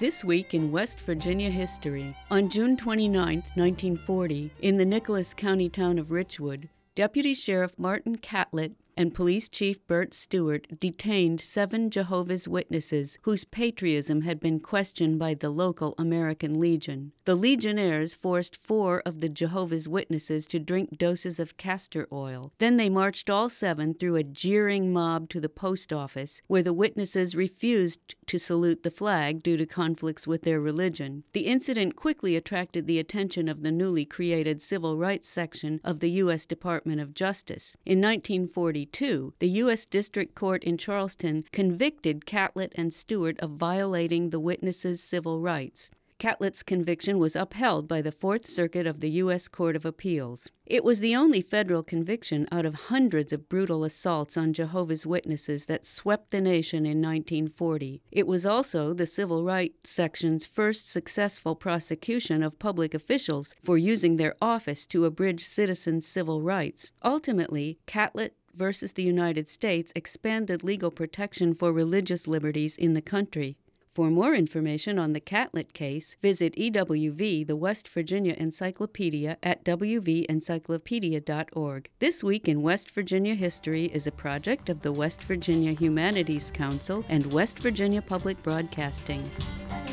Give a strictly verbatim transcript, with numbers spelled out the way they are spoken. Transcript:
This week in West Virginia history. On June twenty-ninth, nineteen forty, in the Nicholas County town of Richwood, Deputy Sheriff Martin Catlett and Police Chief Bert Stewart detained seven Jehovah's Witnesses whose patriotism had been questioned by the local American Legion. The Legionnaires forced four of the Jehovah's Witnesses to drink doses of castor oil. Then they marched all seven through a jeering mob to the post office, where the witnesses refused to salute the flag due to conflicts with their religion. The incident quickly attracted the attention of the newly created Civil Rights Section of the U S Department of Justice. In nineteen forty-two, the U S District Court in Charleston convicted Catlett and Stewart of violating the witnesses' civil rights. Catlett's conviction was upheld by the Fourth Circuit of the U S Court of Appeals. It was the only federal conviction out of hundreds of brutal assaults on Jehovah's Witnesses that swept the nation in nineteen forty. It was also the Civil Rights Section's first successful prosecution of public officials for using their office to abridge citizens' civil rights. Ultimately, Catlett versus the United States expanded legal protection for religious liberties in the country. For more information on the Catlett case, visit E W V, the West Virginia Encyclopedia, at w v encyclopedia dot org. This Week in West Virginia History is a project of the West Virginia Humanities Council and West Virginia Public Broadcasting.